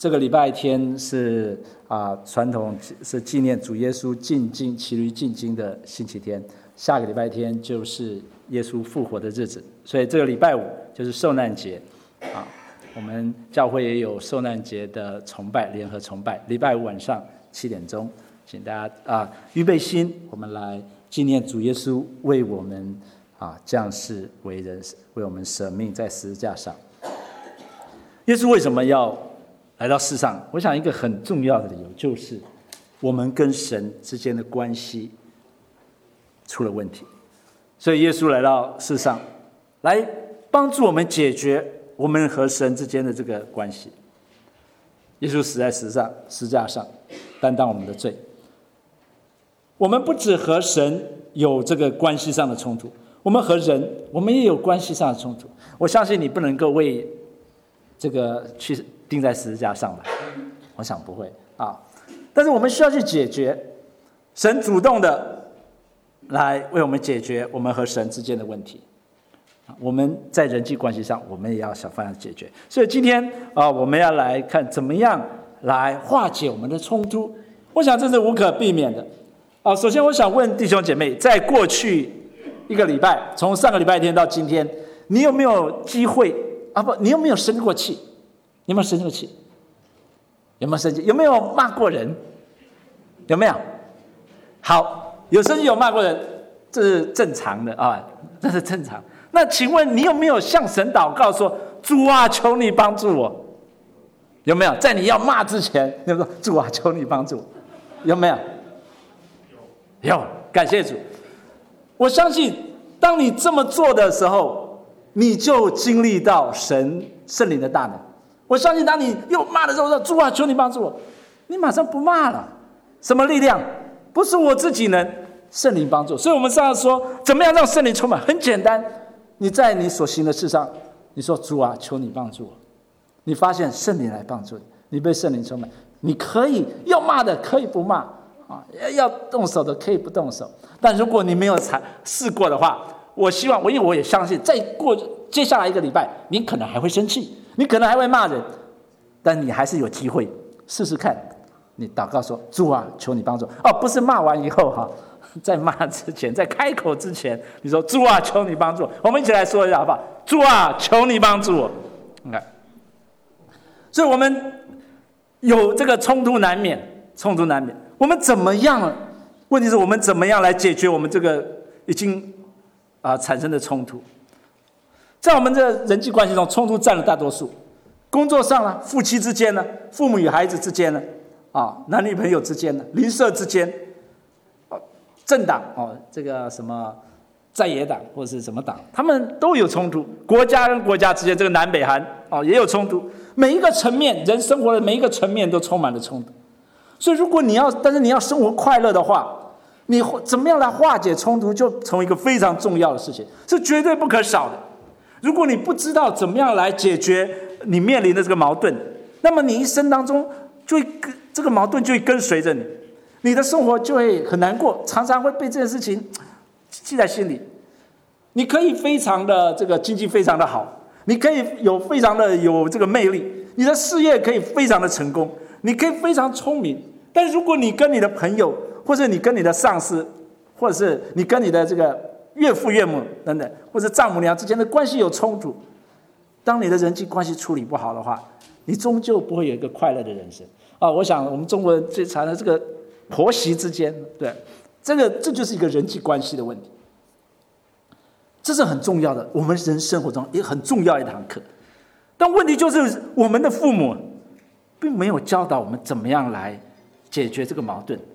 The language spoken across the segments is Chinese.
这个礼拜天是传统是纪念主耶稣进京骑驴进京的星期天，下个礼拜天就是耶稣复活的日子，所以这个礼拜五就是受难节我们教会也有受难节的崇拜，联合崇拜，礼拜五晚上7点钟，请大家预备心，我们来纪念主耶稣为我们降世为人，为我们舍命在十字架上。耶稣为什么要来到世上？我想一个很重要的理由就是我们跟神之间的关系出了问题，所以耶稣来到世上来帮助我们解决我们和神之间的这个关系。耶稣死在十字架上担当我们的罪，我们不只和神有这个关系上的冲突，我们和人我们也有关系上的冲突。我相信你不能够为这个去钉在十字架上吧，我想不会但是我们需要去解决，神主动的来为我们解决我们和神之间的问题。我们在人际关系上我们也要想办法解决，所以今天我们要来看怎么样来化解我们的冲突。我想这是无可避免的首先我想问弟兄姐妹，在过去一个礼拜，从上个礼拜天到今天，你有没有机会你有没有生过气？你有没有生过气？有没有生气？有没有骂过人？有没有？好，有生气有骂过人，这是正常的这是正常。那请问你有没有向神祷告说，主啊，求你帮助我？有没有？在你要骂之前，你说主啊，求你帮助我？有没有？有，感谢主。我相信当你这么做的时候，你就经历到圣灵的大能。我相信当你又骂的时候说，主啊，求你帮助我，你马上不骂了。什么力量？不是我自己能，圣灵帮助。所以我们上次说怎么样让圣灵充满，很简单，你在你所行的事上，你说主啊，求你帮助我，你发现圣灵来帮助你，你被圣灵充满，你可以要骂的可以不骂要动手的可以不动手。但如果你没有试过的话，我希望因为我也相信再过接下来一个礼拜，你可能还会生气，你可能还会骂人，但你还是有机会试试看。你祷告说，主啊，求你帮助不是骂完以后在骂之前，在开口之前，你说主啊，求你帮助我。我们一起来说一下好不好？主啊，求你帮助我。所以我们有这个冲突难免，我们怎么样？问题是我们怎么样来解决我们这个已经产生的冲突？在我们的人际关系中，冲突占了大多数。工作上夫妻之间父母与孩子之间男女朋友之间邻舍之间，政党这个什么在野党或者是什么党，他们都有冲突。国家跟国家之间，这个南北韩也有冲突。每一个层面，人生活的每一个层面都充满了冲突。所以如果但是你要生活快乐的话，你怎么样来化解冲突，就成为一个非常重要的事情，是绝对不可少的。如果你不知道怎么样来解决你面临的这个矛盾，那么你一生当中就会这个矛盾就会跟随着你，你的生活就会很难过，常常会被这件事情记在心里。你可以非常的这个经济非常的好，你可以非常的有这个魅力，你的事业可以非常的成功，你可以非常聪明，但是如果你跟你的朋友，或者你跟你的上司，或者是你跟你的这个岳父岳母等等，或者丈母娘之间的关系有冲突，当你的人际关系处理不好的话，你终究不会有一个快乐的人生我想我们中国人最常的这个婆媳之间，对，这就是一个人际关系的问题，这是很重要的，我们人生活中也很重要一堂课。但问题就是我们的父母并没有教导我们怎么样来解决这个矛盾。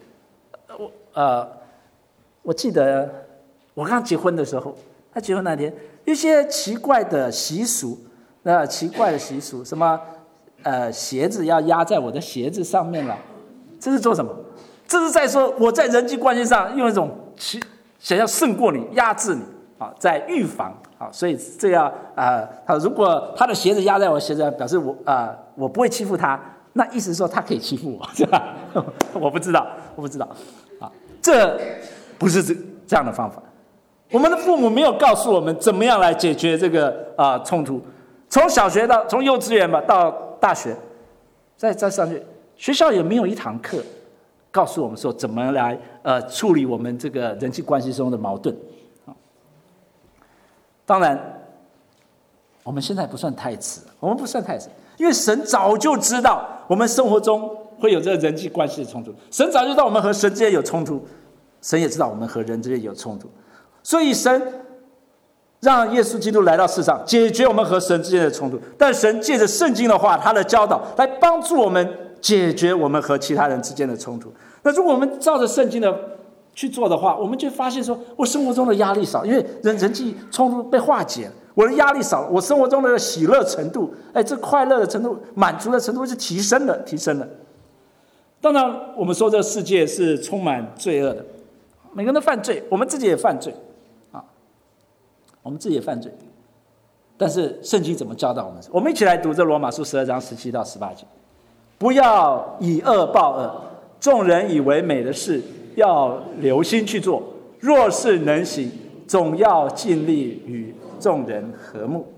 我记得我刚结婚的时候，他结婚那天，一些奇怪的习俗，什么鞋子要压在我的鞋子上面了，这是做什么？这是在说我在人际关系上用一种想要胜过你、压制你在预防所以这样如果他的鞋子压在我的鞋子上，表示我不会欺负他，那意思说他可以欺负我，是吧？我不知道这不是这样的方法。我们的父母没有告诉我们怎么样来解决这个冲突。从小学从幼稚园吧到大学， 再上去，学校有没有一堂课告诉我们说怎么来处理我们这个人际关系中的矛盾？当然，我们现在不算太迟，因为神早就知道我们生活中会有这个人际关系的冲突，神早就知道我们和神之间有冲突，神也知道我们和人之间有冲突，所以神让耶稣基督来到世上，解决我们和神之间的冲突。但神借着圣经的话，他的教导来帮助我们解决我们和其他人之间的冲突。那如果我们照着圣经的去做的话，我们就发现说，我生活中的压力少，因为人际冲突被化解了，我的压力少了，我生活中的喜乐程度，这快乐的程度、满足的程度是提升了。当然，我们说这个世界是充满罪恶的，每个人都犯罪，我们自己也犯罪啊，但是圣经怎么教导我们？我们一起来读这罗马书12章17到18节：不要以恶报恶，众人以为美的事，要留心去做。若是能行，总要尽力与众人和睦。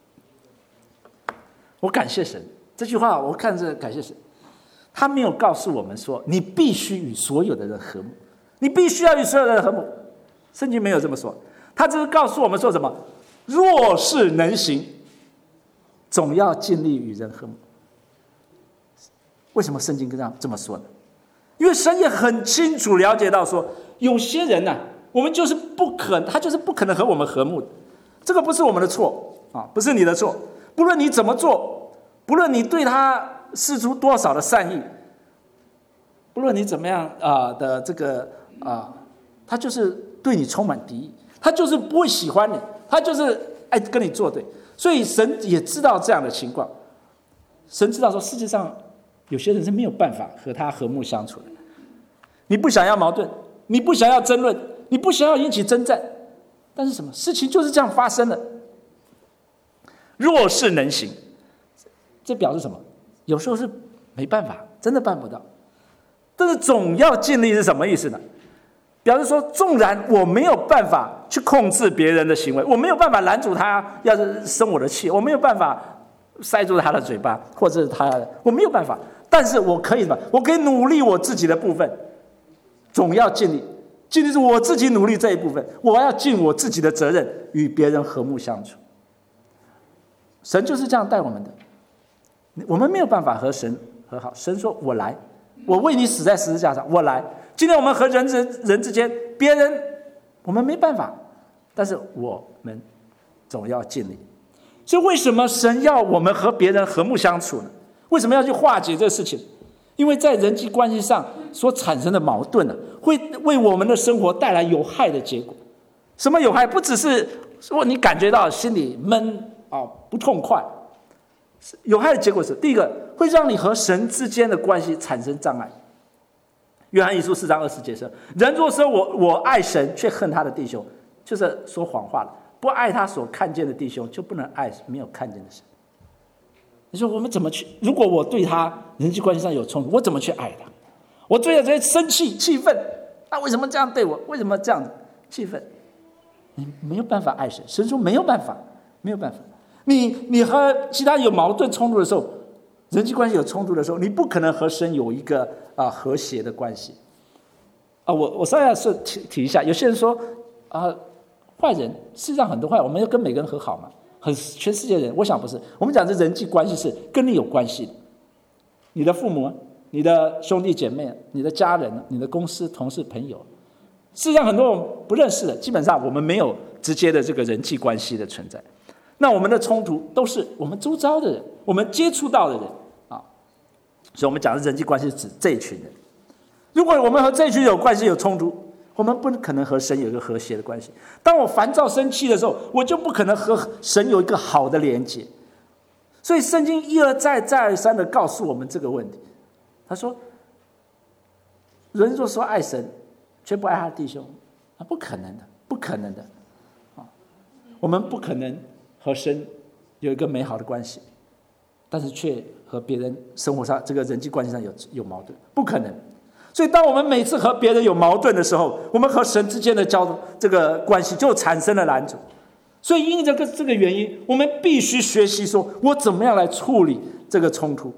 我感谢神，这句话我看着感谢神。他没有告诉我们说你必须与所有的人和睦，你必须要与所有的人和睦，圣经没有这么说，他只是告诉我们说什么？若是能行，总要尽力与人和睦。为什么圣经这么说呢？因为神也很清楚了解到说，有些人呢，我们就是他就是不可能和我们和睦的。这个不是我们的错啊，不是你的错。不论你怎么做，不论你对他释出多少的善意，不论你怎么样的这个他就是对你充满敌意，他就是不会喜欢你，他就是爱跟你作对。所以神也知道这样的情况，神知道说世界上有些人是没有办法和他和睦相处的。你不想要矛盾，你不想要争论，你不想要引起征战，但是什么事情就是这样发生的。若是能行，这表示什么？有时候是没办法，真的办不到，但是总要尽力是什么意思呢？表示说，纵然我没有办法去控制别人的行为，我没有办法拦阻他要是生我的气，我没有办法塞住他的嘴巴，或者我没有办法，但是我可以什么？我可以努力我自己的部分，总要尽力是我自己努力这一部分，我要尽我自己的责任，与别人和睦相处。神就是这样带我们的。我们没有办法和神和好，神说我来，我为你死在十字架上，我来。今天我们和人之间，别人我们没办法，但是我们总要尽力。所以为什么神要我们和别人和睦相处呢？为什么要去化解这个事情？因为在人际关系上所产生的矛盾呢，会为我们的生活带来有害的结果。什么有害？不只是说你感觉到心里闷不痛快，有害的结果是：第一个，会让你和神之间的关系产生障碍。约翰一书4章20节说：人若说我爱神，却恨他的弟兄，就是说谎话了。不爱他所看见的弟兄，就不能爱没有看见的神。你说我们怎么去？如果我对他人际关系上有冲突，我怎么去爱他？我对他生气气愤，他为什么这样对我？为什么这样气愤？你没有办法爱神。神说没有办法，没有办法。你和其他有矛盾冲突的时候，人际关系有冲突的时候，你不可能和神有一个和谐的关系。我稍微要提一下，有些人说坏人，事实上很多坏人，我们要跟每个人和好嘛？全世界人，我想不是。我们讲这人际关系是跟你有关系的，你的父母、你的兄弟姐妹、你的家人、你的公司同事朋友。事实上很多我们不认识的，基本上我们没有直接的这个人际关系的存在。那我们的冲突都是我们周遭的人，我们接触到的人所以我们讲的人际关系是指这一群人。如果我们和这一群有关系有冲突，我们不可能和神有一个和谐的关系。当我烦躁生气的时候，我就不可能和神有一个好的连结。所以圣经一而再再而三的告诉我们这个问题。他说，人若说爱神，却不爱他的弟兄，不可能的，不可能的。我们不可能和神有一个美好的关系，但是却和别人生活上这个人际关系上有矛盾，不可能。所以当我们每次和别人有矛盾的时候，我们和神之间的这个关系就产生了拦阻。所以因这个原因，我们必须学习说我怎么样来处理这个冲突。因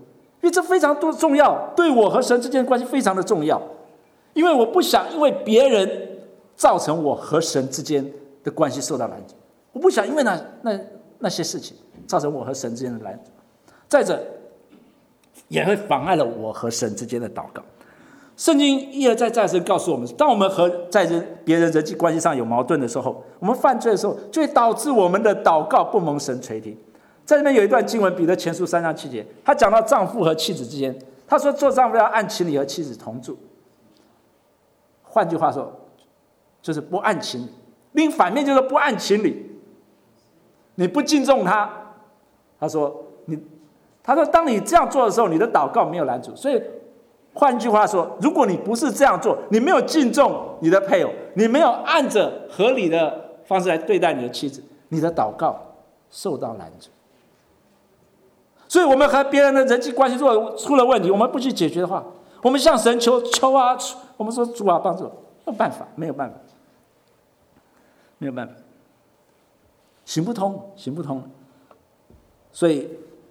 因为这非常多重要，对我和神之间的关系非常的重要。因为我不想因为别人造成我和神之间的关系受到拦阻，我不想因为那些事情造成我和神之间的拦阻，再者也会妨碍了我和神之间的祷告。圣经一而再再而三告诉我们，当我们和在别人人际关系上有矛盾的时候，我们犯罪的时候，就会导致我们的祷告不蒙神垂听。在这边有一段经文，彼得前书3章7节，他讲到丈夫和妻子之间，他说做丈夫要按情理和妻子同住。换句话说，就是不按情理。另反面就是不按情理，你不敬重他。他说当你这样做的时候，你的祷告没有拦阻。所以换句话说，如果你不是这样做，你没有敬重你的配偶，你没有按着合理的方式来对待你的妻子，你的祷告受到拦阻。所以我们和别人的人际关系如果出了问题，我们不去解决的话，我们向神求啊，我们说主啊帮助，没有办法，没有办法，没有办法，行不通，行不通。所以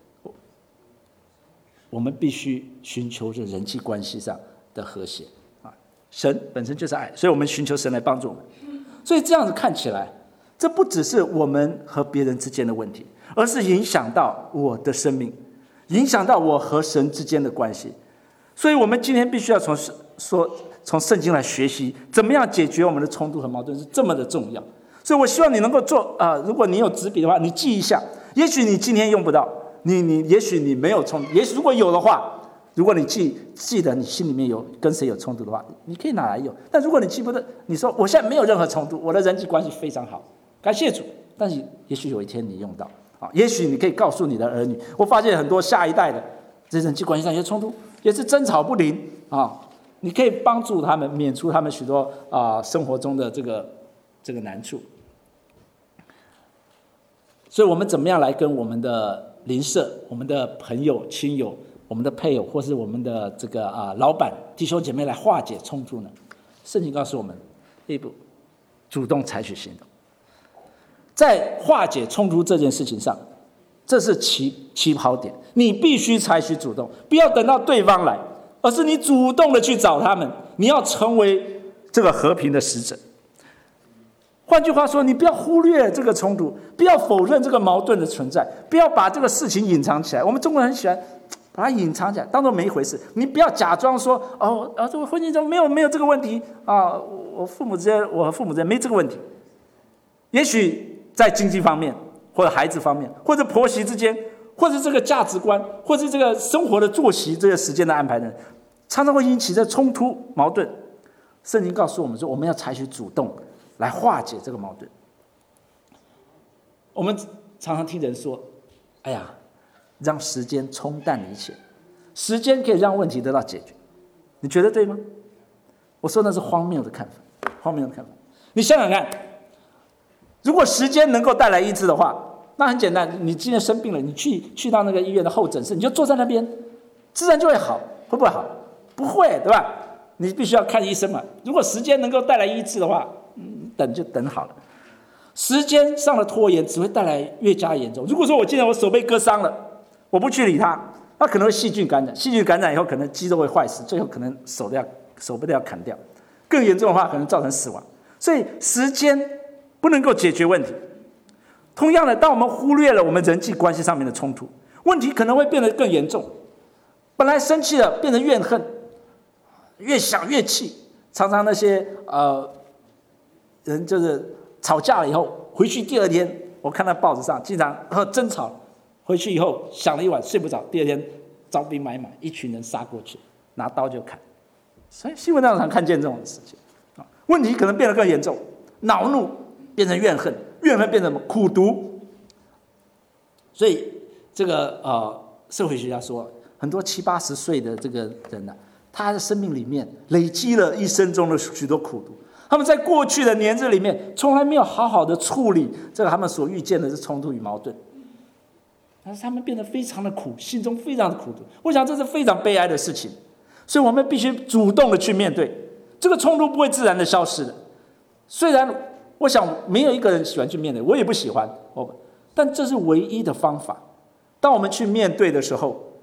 我们必须寻求这人际关系上的和谐啊！神本身就是爱，所以我们寻求神来帮助我们。所以这样子看起来，这不只是我们和别人之间的问题，而是影响到我的生命，影响到我和神之间的关系。所以我们今天必须要从圣经来学习，怎么样解决我们的冲突和矛盾是这么的重要。所以我希望你能够做如果你有纸笔的话，你记一下。也许你今天用不到，也许你没有冲突，也许如果有的话，如果你记得你心里面有跟谁有冲突的话，你可以拿来用。但如果你记不得，你说我现在没有任何冲突，我的人际关系非常好，感谢主。但是也许有一天你用到啊，也许你可以告诉你的儿女，我发现很多下一代的这人际关系上有些冲突，也是争吵不宁啊。你可以帮助他们免除他们许多生活中的这个难处。所以我们怎么样来跟我们的邻舍、我们的朋友、亲友、我们的配偶，或是我们的这个老板、弟兄姐妹来化解冲突呢？圣经告诉我们，第一步，主动采取行动。在化解冲突这件事情上，这是起跑点，你必须采取主动，不要等到对方来，而是你主动的去找他们，你要成为这个和平的使者。换句话说，你不要忽略这个冲突，不要否认这个矛盾的存在，不要把这个事情隐藏起来。我们中国人很喜欢把它隐藏起来，当作没一回事。你不要假装说这个婚姻中没有这个问题啊，我和父母之间没这个问题。也许在经济方面，或者孩子方面，或者婆媳之间，或者这个价值观，或者这个生活的作息、这个时间的安排呢，常常会引起这冲突矛盾。圣经告诉我们说，我们要采取主动来化解这个矛盾。我们常常听人说，哎呀，让时间冲淡一切，时间可以让问题得到解决。你觉得对吗？我说那是荒谬的看法，荒谬的看法。你想想看，如果时间能够带来医治的话，那很简单，你今天生病了，你去到那个医院的候诊室，你就坐在那边，自然就会好，会不会好？不会，对吧？你必须要看医生嘛。如果时间能够带来医治的话，等就等好了。时间上的拖延只会带来越加严重。如果说我今天我手被割伤了，我不去理它，那可能会细菌感染，细菌感染以后可能肌肉会坏死，最后可能手被要砍掉，更严重的话可能造成死亡。所以时间不能够解决问题。同样的，当我们忽略了我们人际关系上面的冲突，问题可能会变得更严重。本来生气了，变成怨恨，越想越气。常常那些人就是吵架了以后，回去第二天，我看到报纸上经常争吵，回去以后想了一晚睡不着，第二天招兵买马，一群人杀过去，拿刀就砍。所以新闻上常看见这种事情，问题可能变得更严重，恼怒变成怨恨，怨恨变成苦毒。所以这个社会学家说，很多70、80岁的这个人呢，他的生命里面累积了一生中的许多苦毒。他们在过去的年日里面，从来没有好好的处理这个他们所遇见的是冲突与矛盾，但是他们变得非常的苦，心中非常的苦毒。我想这是非常悲哀的事情，所以我们必须主动的去面对这个冲突，不会自然的消失的。虽然我想没有一个人喜欢去面对，我也不喜欢，但这是唯一的方法。当我们去面对的时候，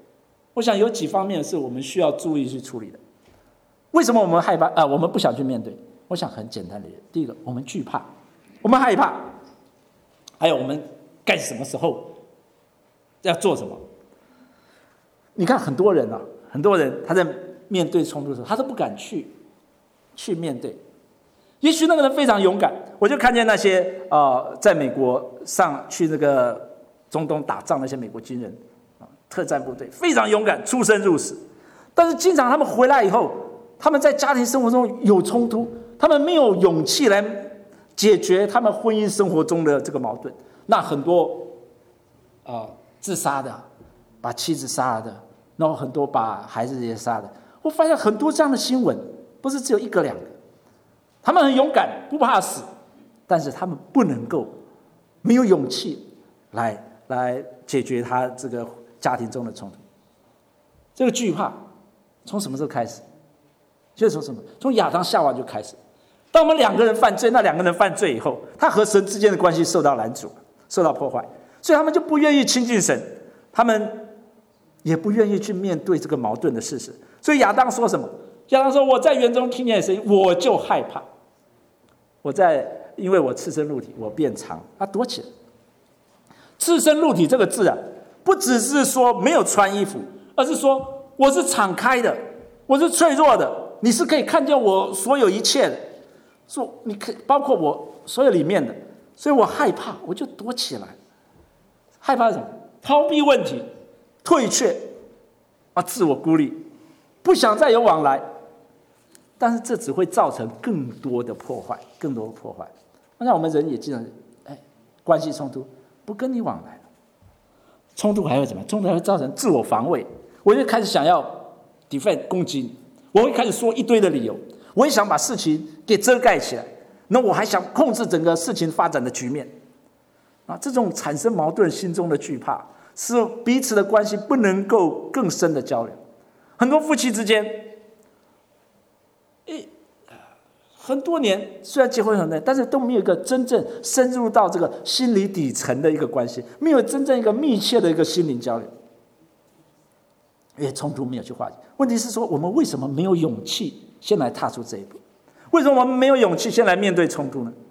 我想有几方面是我们需要注意去处理的。为什么我们害怕我们不想去面对？我想很简单的，第一个，我们惧怕，我们害怕，还有我们该什么时候要做什么。你看很多人他在面对冲突的时候，他都不敢去面对。也许那个人非常勇敢，我就看见那些在美国去那个中东打仗那些美国军人，特战部队非常勇敢，出生入死。但是经常他们回来以后，他们在家庭生活中有冲突，他们没有勇气来解决他们婚姻生活中的这个矛盾。那很多自杀的，把妻子杀了的，然后很多把孩子也杀的。我发现很多这样的新闻，不是只有一个两个。他们很勇敢，不怕死，但是他们不能够没有勇气来解决他这个家庭中的冲突。这个惧怕从什么时候开始？就是从什么？从亚当夏娃就开始。当我们两个人犯罪，那两个人犯罪以后，他和神之间的关系受到拦阻，受到破坏，所以他们就不愿意亲近神，他们也不愿意去面对这个矛盾的事实。所以亚当说什么？亚当说：“我在园中听见声音，我就害怕。因为我赤身露体，我便藏。”他躲起来。赤身露体这个字不只是说没有穿衣服，而是说我是敞开的，我是脆弱的，你是可以看见我所有一切的，说你可以包括我所有里面的，所以我害怕，我就躲起来。害怕什么？逃避问题，退却，自我孤立，不想再有往来。但是这只会造成更多的破坏。那我们人也经常关系冲突，不跟你往来了。冲突还会怎么样？冲突还会造成自我防卫，我就开始想要 defend 攻击你，我会开始说一堆的理由，我也想把事情给遮盖起来，那我还想控制整个事情发展的局面。这种产生矛盾，心中的惧怕，使彼此的关系不能够更深的交流。很多夫妻之间很多年，虽然结婚很多年，但是都没有一个真正深入到这个心理底层的一个关系，没有真正一个密切的一个心灵交流，因为冲突没有去化解。问题是说，我们为什么没有勇气先来踏出这一步？为什么我们没有勇气先来面对冲突呢？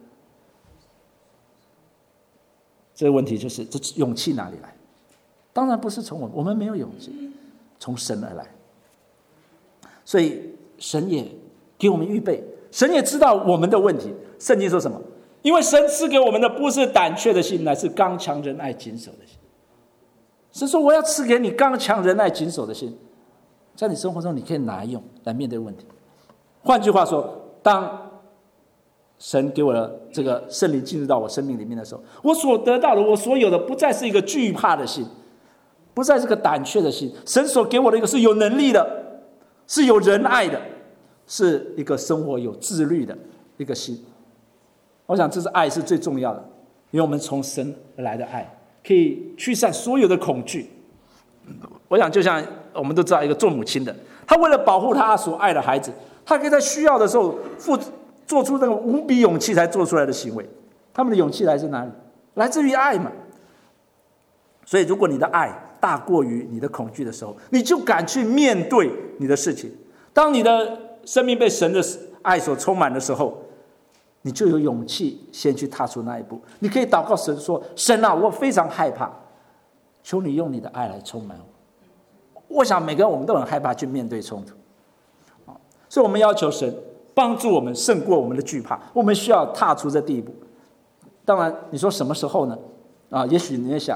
这个问题就是这勇气哪里来？当然不是从我们没有勇气，从神而来。所以神也给我们预备，神也知道我们的问题。圣经说什么？因为神赐给我们的不是胆怯的心，乃是刚强仁爱谨守的心。神说我要赐给你刚强仁爱谨守的心，在你生活中你可以拿来用来面对问题。换句话说，当神给我的这个圣灵进入到我生命里面的时候，我所得到的，我所有的不再是一个惧怕的心，不再是个胆怯的心。神所给我的一个是有能力的，是有仁爱的，是一个生活有自律的一个心。我想这是爱是最重要的，因为我们从神而来的爱可以驱散所有的恐惧。我想就像我们都知道，一个做母亲的，她为了保护她所爱的孩子，她可以在需要的时候做出那个无比勇气才做出来的行为。他们的勇气来自哪里？来自于爱嘛。所以如果你的爱大过于你的恐惧的时候，你就敢去面对你的事情。当你的生命被神的爱所充满的时候，你就有勇气先去踏出那一步。你可以祷告神说，神啊，我非常害怕，求你用你的爱来充满我。我想每个人我们都很害怕去面对冲突，所以我们要求神帮助我们胜过我们的惧怕，我们需要踏出这第一步。当然你说什么时候呢？也许你也想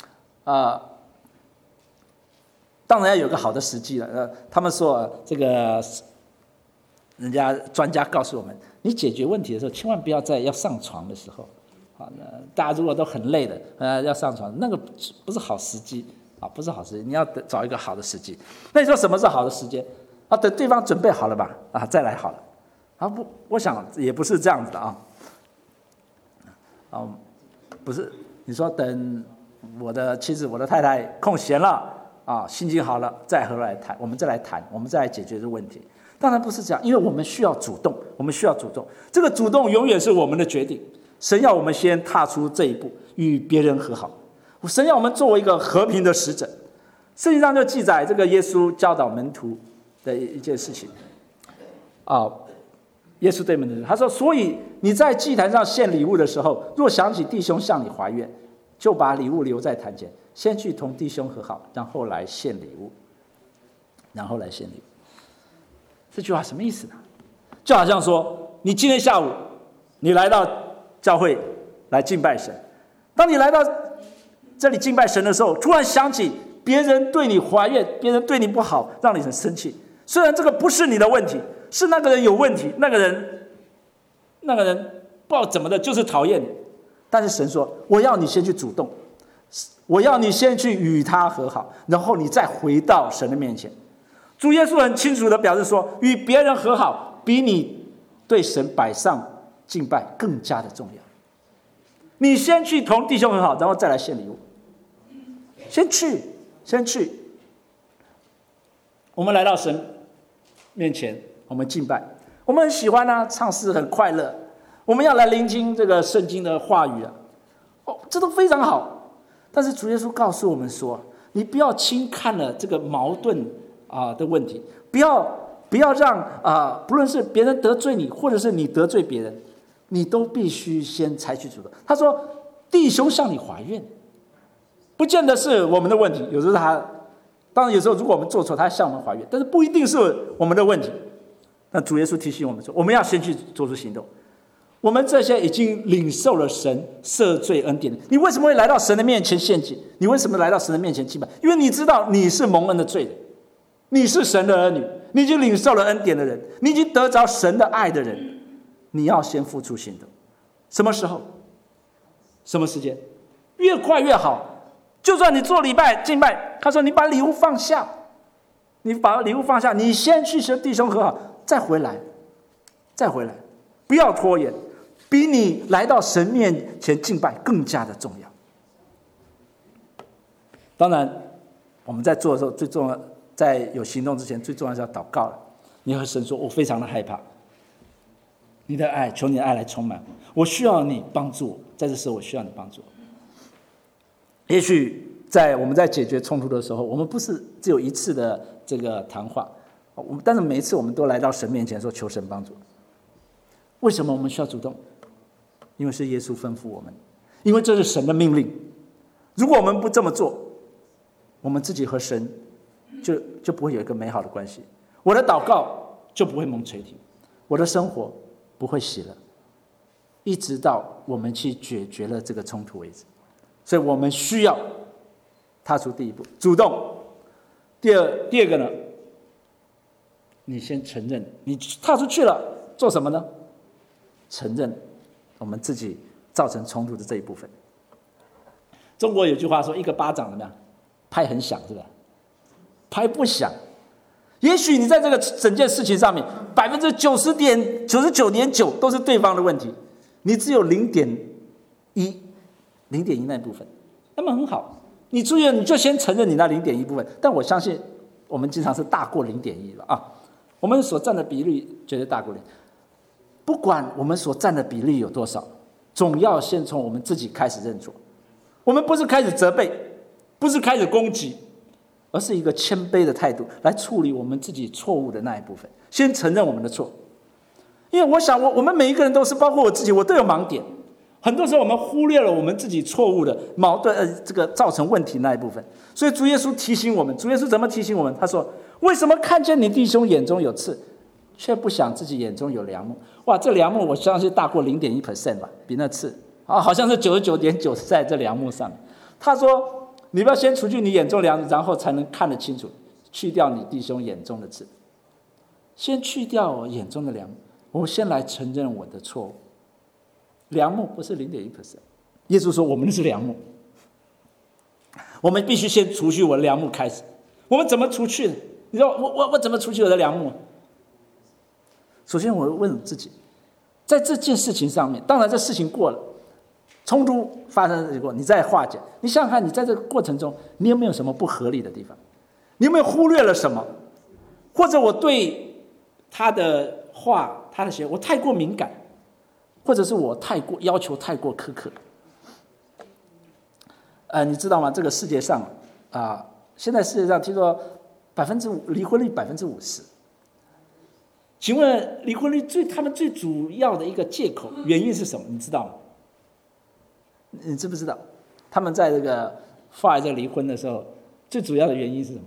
当然要有个好的时机了。他们说这个人家专家告诉我们，你解决问题的时候千万不要在要上床的时候。大家如果都很累的要上床，那个不是好时机不是好时机，你要找一个好的时机。那你说什么是好的时间？等对方准备好了吧再来好了。不，我想也不是这样子的不是你说等我的妻子我的太太空闲了心情好了再回来谈，我们再来谈，我们再来解决这个问题。当然不是这样，因为我们需要主动，这个主动永远是我们的决定。神要我们先踏出这一步，与别人和好。神要我们作为一个和平的使者， 圣经上就记载这个耶稣教导门徒的一件事情耶稣对门徒说，他说：所以你在祭坛上献礼物的时候，若想起弟兄向你怀怨，就把礼物留在坛前，先去同弟兄和好，然后来献礼物。这句话什么意思呢？就好像说，你今天下午你来到教会来敬拜神，当你来到这里敬拜神的时候，突然想起别人对你怀怨，别人对你不好，让你很生气。虽然这个不是你的问题，是那个人有问题，那个人不知道怎么的，就是讨厌你。但是神说，我要你先去主动，我要你先去与他和好，然后你再回到神的面前。主耶稣很清楚的表示说，与别人和好比你对神摆上敬拜更加的重要。你先去同弟兄和好，然后再来献礼物。先去。我们来到神面前，我们敬拜，我们很喜欢唱诗很快乐，我们要来聆听这个圣经的话语这都非常好。但是主耶稣告诉我们说，你不要轻看了这个矛盾的问题，不要让不论是别人得罪你，或者是你得罪别人，你都必须先采取主动。他说，弟兄向你怀怨，不见得是我们的问题，有时候当然有时候如果我们做错，他向我们怀怨，但是不一定是我们的问题。那主耶稣提醒我们说，我们要先去做出行动。我们这些已经领受了神赦罪恩典的，你为什么会来到神的面前献祭？你为什么来到神的面前祭拜？因为你知道你是蒙恩的罪人，你是神的儿女，你已经领受了恩典的人，你已经得着神的爱的人，你要先付出行动。什么时候？什么时间？越快越好。就算你做礼拜敬拜，他说你把礼物放下，你先去和弟兄和好，再回来，不要拖延，比你来到神面前敬拜更加的重要。当然，我们在做的时候，最重要，在有行动之前，最重要是要祷告了。你和神说，我非常的害怕，你的爱，求你的爱来充满我，需要你帮助我，在这时候我需要你帮助我。也许我们在解决冲突的时候，我们不是只有一次的这个谈话，但是每一次我们都来到神面前说，求神帮助。为什么我们需要主动？因为是耶稣吩咐我们，因为这是神的命令。如果我们不这么做，我们自己和神就不会有一个美好的关系，我的祷告就不会蒙垂听，我的生活不会喜乐，一直到我们去解决了这个冲突为止。所以我们需要踏出第一步，主动。第二个呢，你先承认，你踏出去了，做什么呢？承认我们自己造成冲突的这一部分。中国有句话说，一个巴掌怎么样？拍很响，是吧？拍不响。也许你在这个整件事情上面99.9都是对方的问题，你只有0.1那部分，那么很好。你注意了，你就先承认你那0.1部分，但我相信我们经常是大过0.1了我们所占的比例绝对大过0。不管我们所占的比例有多少，总要先从我们自己开始认错。我们不是开始责备，不是开始攻击，而是一个谦卑的态度来处理我们自己错误的那一部分，先承认我们的错。因为我想我们每一个人都是，包括我自己，我都有盲点。很多时候我们忽略了我们自己错误的矛盾这个造成问题那一部分。所以主耶稣提醒我们，主耶稣怎么提醒我们？他说，为什么看见你弟兄眼中有刺，却不想自己眼中有梁木？哇，这梁木我相信大过0.1% 吧，比那刺好像是99.9%在这梁木上。他说，你不要先除去你眼中梁木，然后才能看得清楚，去掉你弟兄眼中的刺。先去掉我眼中的梁木，我先来承认我的错误。梁木不是0.1%，耶稣说我们是梁木，我们必须先除去我的梁木开始。我们怎么除去呢？你说我怎么除去我的梁木？首先我问自己，在这件事情上面，当然这事情过了，冲突发生的结果，你再化解。你想想看，你在这个过程中，你有没有什么不合理的地方？你有没有忽略了什么？或者我对他的话、他的行为，我太过敏感，或者是我要求太过苛刻。你知道吗？这个世界上现在世界上听说5%离婚率50%。请问离婚率他们最主要的一个借口原因是什么？你知道吗？你知不知道？他们在这个发这个离婚的时候，最主要的原因是什么？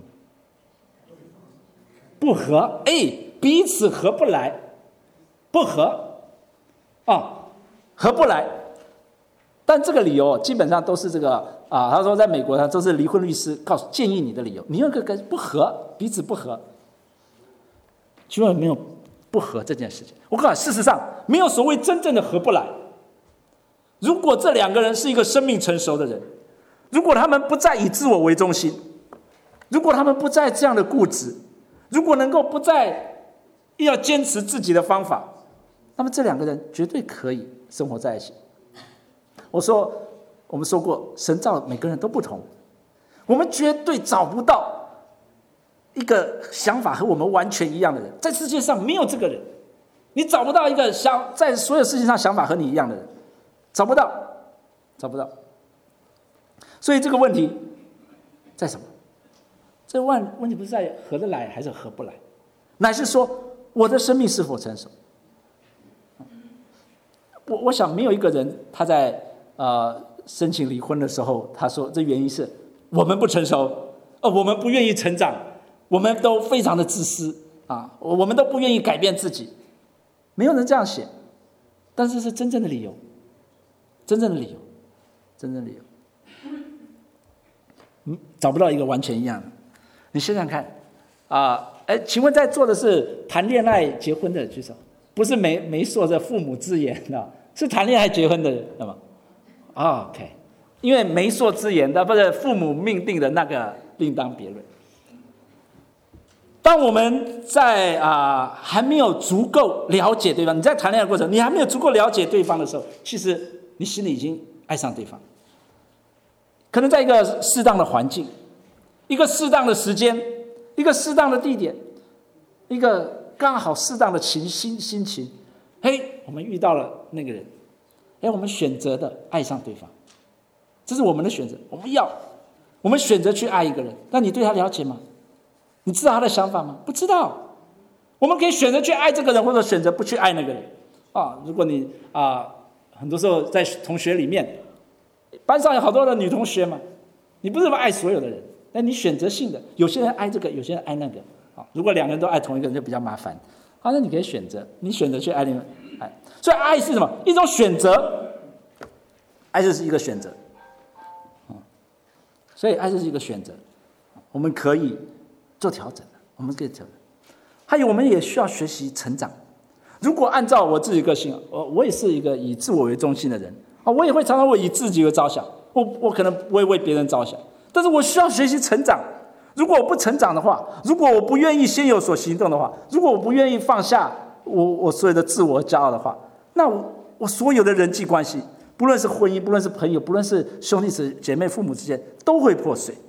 不和，彼此合不来，不和，合不来。但这个理由基本上都是这个他说在美国都是离婚律师建议你的理由，你有个不和，彼此不和，请问有没有不和这件事情？我告诉你，事实上没有所谓真正的合不来。如果这两个人是一个生命成熟的人，如果他们不再以自我为中心，如果他们不再这样的固执，如果能够不再要坚持自己的方法，那么这两个人绝对可以生活在一起。我们说过，神造每个人都不同，我们绝对找不到一个想法和我们完全一样的人，在世界上没有这个人，你找不到一个在所有事情上想法和你一样的人，找不到。所以这个问题在什么？这个问题不是在合得来还是合不来，乃是说我的生命是否成熟。我想没有一个人他在申请离婚的时候，他说这原因是我们不成熟，我们不愿意成长，我们都非常的自私我们都不愿意改变自己。没有人这样写，但是是真正的理由，真正的理由。找不到一个完全一样的。你想想看请问在座的是谈恋爱结婚的举手，不是媒妁的父母之言是谈恋爱结婚的人，对吗？OK， 因为媒妁之言的不是父母命定的那个另当别论。当我们在还没有足够了解对方，你在谈恋爱的过程，你还没有足够了解对方的时候，其实你心里已经爱上对方。可能在一个适当的环境，一个适当的时间，一个适当的地点，一个刚好适当的心情，我们遇到了那个人，我们选择的爱上对方，这是我们的选择。我们选择去爱一个人，那你对他了解吗？你知道他的想法吗？不知道。我们可以选择去爱这个人，或者选择不去爱那个人如果你很多时候在同学里面，班上有好多的女同学嘛，你不是爱所有的人，但你选择性的，有些人爱这个，有些人爱那个如果两个人都爱同一个人就比较麻烦那你可以选择，你选择去爱另外爱。所以爱是什么？一种选择，爱就是一个选择所以爱就是一个选择，我们可以做调整的，我们可以调整。还有我们也需要学习成长。如果按照我自己个性，我也是一个以自我为中心的人我也会常常以自己为着想，我可能不会为别人着想，但是我需要学习成长。如果我不成长的话，如果我不愿意先有所行动的话，如果我不愿意放下我所有的自我骄傲的话，那我所有的人际关系，不论是婚姻，不论是朋友，不论是兄弟姐妹、父母之间，都会破碎。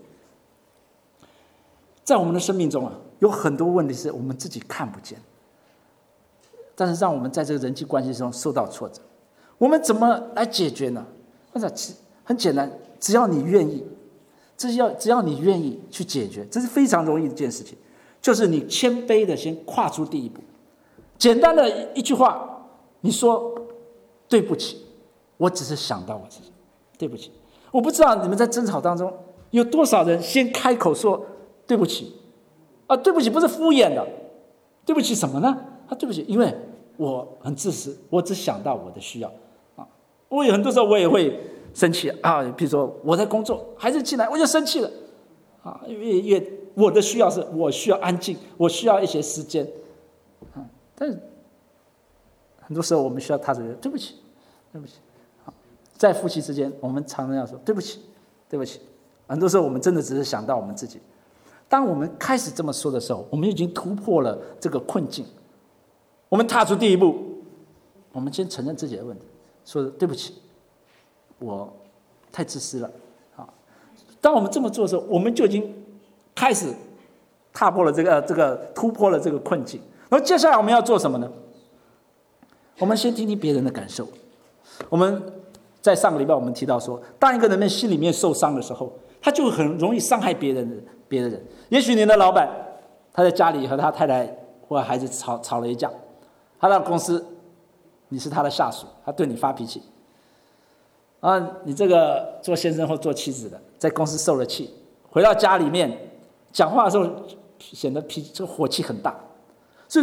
在我们的生命中有很多问题是我们自己看不见，但是让我们在这个人际关系中受到挫折。我们怎么来解决呢？很简单，只要你愿意，只要你愿意去解决，这是非常容易的一件事情。就是你谦卑的先跨出第一步，简单的一句话，你说对不起，我只是想到我自己，对不起。我不知道你们在争吵当中有多少人先开口说对不起对不起不是敷衍的，对不起什么呢？对不起，因为我很自私，我只想到我的需要我有很多时候我也会生气比如说我在工作，孩子进来我就生气了因为我的需要是我需要安静，我需要一些时间但是很多时候我们需要踏出去，对不起对不起在夫妻之间，我们常常要说对不起对不起。很多时候我们真的只是想到我们自己。当我们开始这么说的时候，我们已经突破了这个困境，我们踏出第一步，我们先承认自己的问题，说对不起，我太自私了当我们这么做的时候，我们就已经开始踏破了这个突破了这个困境。然后接下来我们要做什么呢？我们先听听别人的感受。我们在上个礼拜我们提到说，当一个人心里面受伤的时候， 他就很容易伤害别的人。也许你的老板他在家里和他太太或孩子吵了一架，他到公司，你是他的下属，他对你发脾气你这个做先生或做妻子的，在公司受了气，回到家里面讲话的时候显得这个火气很大。所以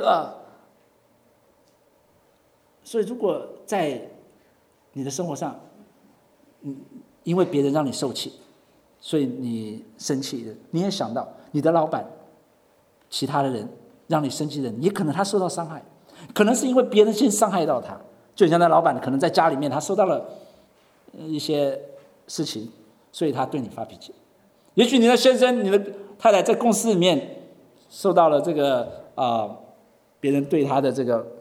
如果在你的生活上，因为别人让你受气，所以你生气了，你也想到你的老板其他的人让你生气的人，也可能他受到伤害，可能是因为别人先伤害到他。就像那老板可能在家里面他受到了一些事情，所以他对你发脾气。也许你的先生你的太太在公司里面受到了这个别人对他的这个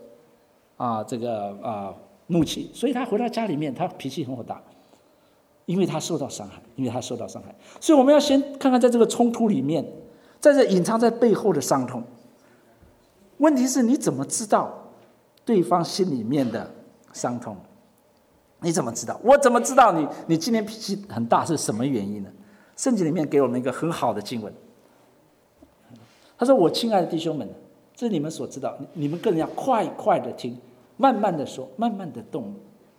怒气，所以他回到家里面他脾气很火大，因为他受到伤害。所以我们要先看看在这个冲突里面，在这隐藏在背后的伤痛。问题是你怎么知道对方心里面的伤痛？你怎么知道？我怎么知道你今天脾气很大是什么原因呢？圣经里面给我们一个很好的经文，他说：我亲爱的弟兄们，这是你们所知道，你们个人要快快的听，慢慢的说，慢慢的动。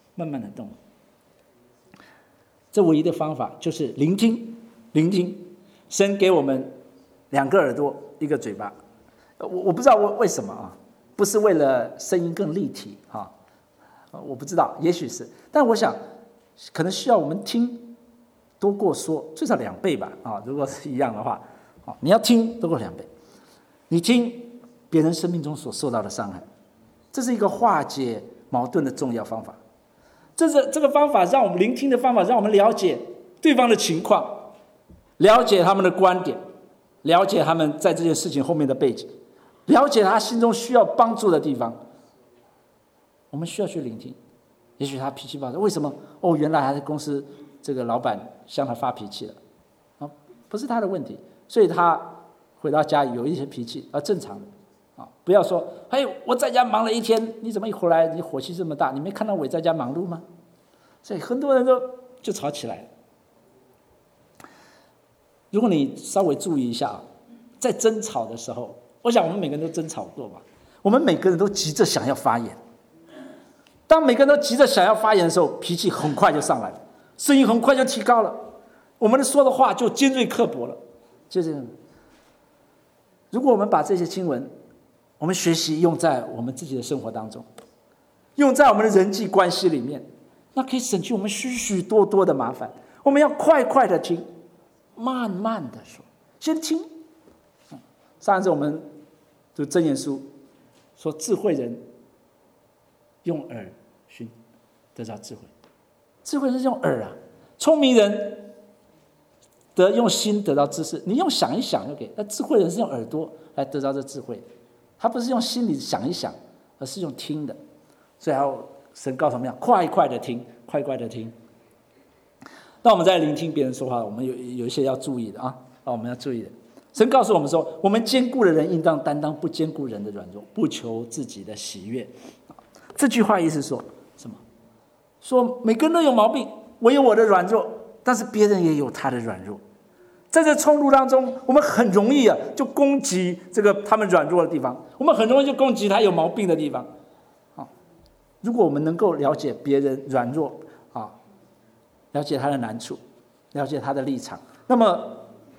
这唯一的方法就是聆听。神给我们2个耳朵1个嘴巴，我不知道为什么不是为了声音更立体我不知道，也许是，但我想可能需要我们听多过说，最少2倍吧如果是一样的话你要听多过2倍。你听别人生命中所受到的伤害，这是一个化解矛盾的重要方法。这个方法，让我们聆听的方法，让我们了解对方的情况，了解他们的观点，了解他们在这件事情后面的背景，了解他心中需要帮助的地方。我们需要去聆听。也许他脾气暴躁，为什么？原来他在公司这个老板向他发脾气了不是他的问题，所以他回到家有一些脾气正常的不要说我在家忙了一天，你怎么一回来你火气这么大？你没看到我在家忙碌吗？所以很多人就吵起来了。如果你稍微注意一下在争吵的时候，我想我们每个人都争吵过吧，我们每个人都急着想要发言。当每个人都急着想要发言的时候，脾气很快就上来了，声音很快就提高了，我们说的话就尖锐刻薄了。就这样，如果我们把这些经文我们学习用在我们自己的生活当中，用在我们的人际关系里面，那可以省去我们许许多多的麻烦。我们要快快的听，慢慢的说，先听。上一次我们读箴言书说，智慧人用耳熏得到智慧，智慧是用耳聪明人用心得到知识，你用想一想就可以。那智慧人是用耳朵来得到这智慧，他不是用心里想一想，而是用听的。所以神告诉我们要快快的听，快快的听。那我们在聆听别人说话，我们有一些要注意的我们要注意的。神告诉我们说，我们坚固的人应当担当不坚固人的软弱，不求自己的喜悦。这句话意思说什么？说每个人都有毛病，我有我的软弱，但是别人也有他的软弱。在这冲突当中，我们很容易就攻击这个他们软弱的地方，我们很容易就攻击他有毛病的地方。如果我们能够了解别人软弱了解他的难处，了解他的立场，那么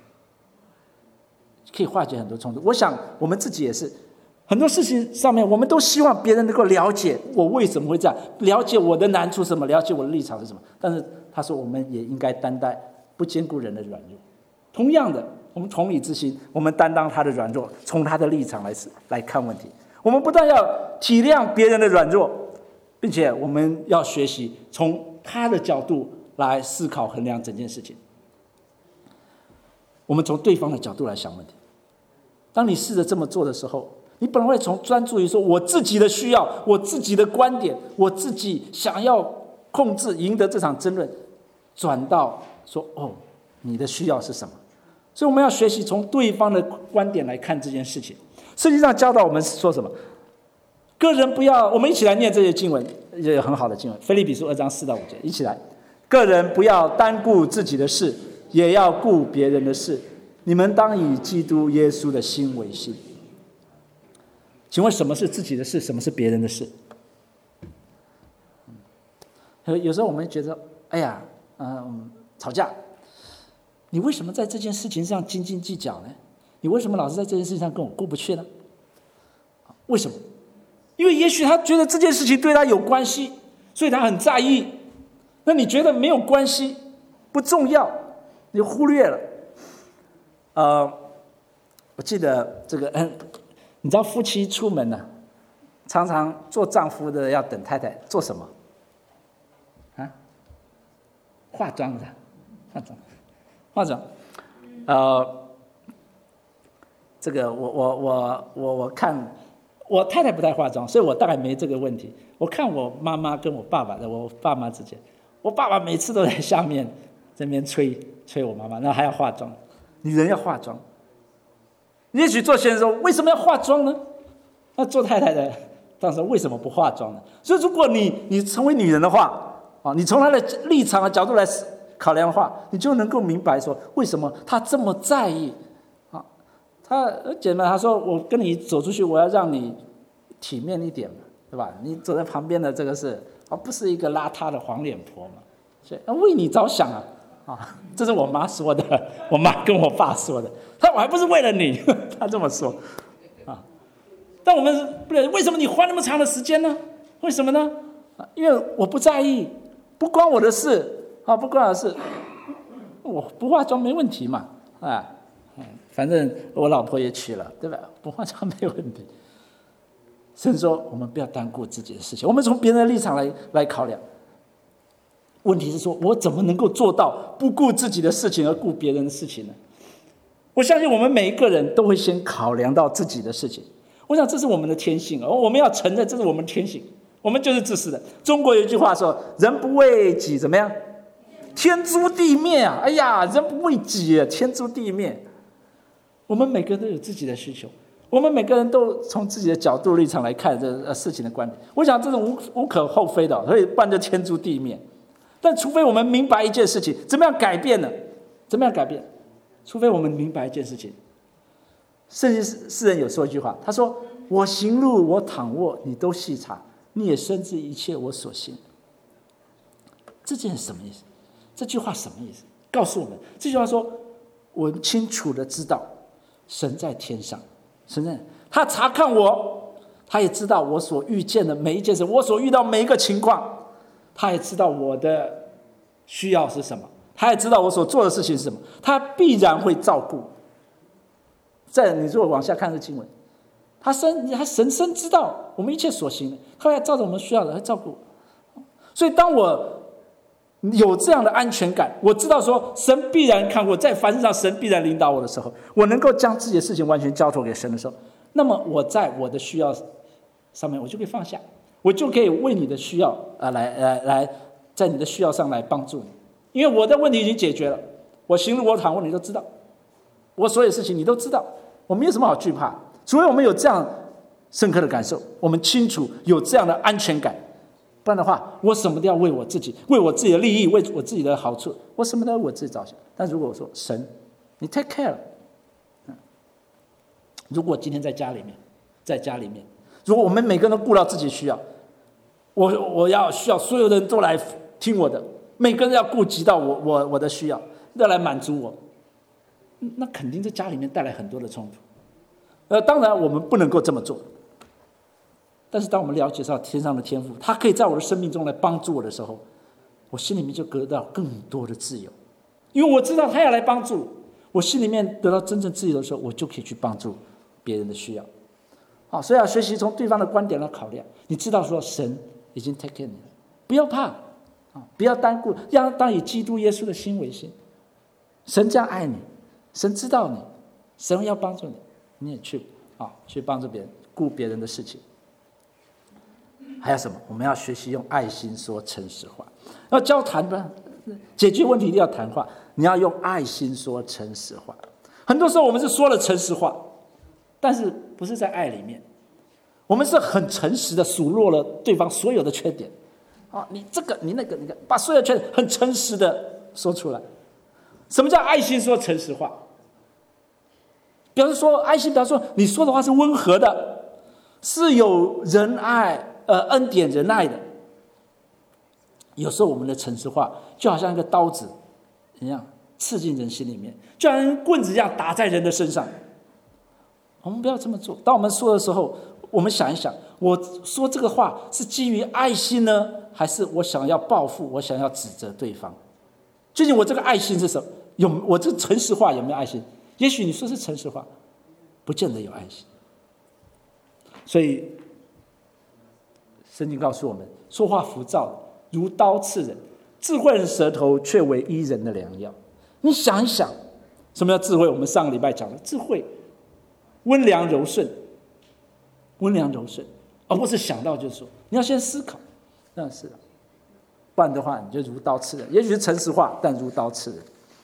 可以化解很多冲突。我想我们自己也是，很多事情上面我们都希望别人能够了解我为什么会这样，了解我的难处是什么，了解我的立场是什么。但是他说我们也应该担待不坚固人的软弱。同样的，我们同理之心，我们担当他的软弱，从他的立场来看问题。我们不但要体谅别人的软弱，并且我们要学习从他的角度来思考衡量整件事情。我们从对方的角度来想问题。当你试着这么做的时候，你本来会从专注于说我自己的需要，我自己的观点，我自己想要控制赢得这场争论，转到说你的需要是什么。所以我们要学习从对方的观点来看这件事情。圣经上教导我们说什么？个人不要，我们一起来念这些经文，也有很好的经文。腓立比书2章4到5节，一起来。个人不要单顾自己的事， 也要顾别人的事。你们当以基督耶稣的心为心。请问什么是自己的事，什么是别人的事？有时候我们觉得，哎呀，吵架，你为什么在这件事情上斤斤计较呢？你为什么老是在这件事情上跟我过不去呢？为什么？因为也许他觉得这件事情对他有关系，所以他很在意。那你觉得没有关系，不重要，你忽略了。我记得这个，你知道夫妻出门呢，常常做丈夫的要等太太做什么？化妆的，化妆。这个我看我太太不太化妆，所以我大概没这个问题。我看我妈妈跟我爸爸的，我爸妈之间，我爸爸每次都在下面这边催我妈妈，那还要化妆。女人要化妆，也许做先生说为什么要化妆呢？那做太太的当时为什么不化妆呢？所以如果你成为女人的话，你从她的立场和角度来考量的话，你就能够明白说为什么她这么在意。他简单，他说我跟你走出去，我要让你体面一点嘛，对吧？你走在旁边的这个是不是一个邋遢的黄脸婆嘛？所以为你着想这是我妈说的，我妈跟我爸说的。我还不是为了你，他这么说但我们不对，为什么你花那么长的时间呢？为什么呢？因为我不在意，不关我的事不关我的事，我不化妆没问题嘛反正我老婆也娶了，对吧？不化妆没问题。神说我们不要单顾自己的事情，我们从别人的立场来考量。问题是说我怎么能够做到不顾自己的事情而顾别人的事情呢？我相信我们每一个人都会先考量到自己的事情，我想这是我们的天性，我们要承认这是我们的天性，我们就是自私的。中国有一句话说人不为己怎么样，天诛地灭哎呀，人不为己天诛地灭。我们每个人都有自己的需求，我们每个人都从自己的角度立场来看这事情的观点，我想这是无可厚非的，所以不然就天诛地灭。但除非我们明白一件事情，怎么样改变呢？怎么样改变？除非我们明白一件事情。圣经诗人有说一句话，他说我行路我躺卧你都细察，你也深知一切我所行。这件是什么意思？这句话什么意思？告诉我们，这句话说我清楚的知道神在天上，神在他查看我，他也知道我所遇见的每一件事，我所遇到每一个情况，他也知道我的需要是什么，他也知道我所做的事情是什么，他必然会照顾。再你如果往下看这经文，他神深知道我们一切所行的，他会照着我们需要的来照顾。所以当我有这样的安全感，我知道说神必然看过，在凡事上神必然领导我的时候，我能够将自己的事情完全交托给神的时候，那么我在我的需要上面我就可以放下，我就可以为你的需要来在你的需要上来帮助你，因为我的问题已经解决了，我行路我躺卧你都知道，我所有事情你都知道，我没有什么好惧怕。除非我们有这样深刻的感受，我们清楚有这样的安全感，不然的话我什么都要为我自己，为我自己的利益，为我自己的好处，我什么都要为我自己着想。但如果我说神你 take care 如果今天在家里面，如果我们每个人都顾到自己需要，我要需要所有的人都来听我的，每个人要顾及到我的需要，要来满足我，那肯定在家里面带来很多的冲突。当然我们不能够这么做，但是当我们了解到天上的天父，他可以在我的生命中来帮助我的时候，我心里面就得到更多的自由，因为我知道他要来帮助我，心里面得到真正自由的时候，我就可以去帮助别人的需要。好，所以要学习从对方的观点来考量，你知道说神已经 take care 你了，不要怕不要单顾，要当以基督耶稣的心为心。神这样爱你，神知道你，神要帮助你，你也去帮助别人，顾别人的事情。还有什么？我们要学习用爱心说诚实话。要交谈吧，解决问题一定要谈话，你要用爱心说诚实话。很多时候我们是说了诚实话，但是不是在爱里面，我们是很诚实的数落了对方所有的缺点你这个你那个，你把所有的缺点很诚实的说出来。 什么叫爱心说诚实话？表示说爱心，表示说你说的话是温和的，是有仁爱恩典仁爱的。有时候我们的诚实话就好像一个刀子一样刺进人心里面，就好像棍子一样打在人的身上。我们不要这么做。当我们说的时候，我们想一想，我说这个话是基于爱心呢，还是我想要报复，我想要指责对方？究竟我这个爱心是什么？我这诚实话有没有爱心？也许你说是诚实话，不见得有爱心。所以圣经告诉我们，说话浮躁如刀刺人，智慧人舌头却为医人的良药。你想一想，什么叫智慧？我们上个礼拜讲的智慧，温良柔顺，温良柔顺，而不是想到就说。你要先思考，那是的，不然的话你就如刀刺人。也许是诚实话，但如刀刺人。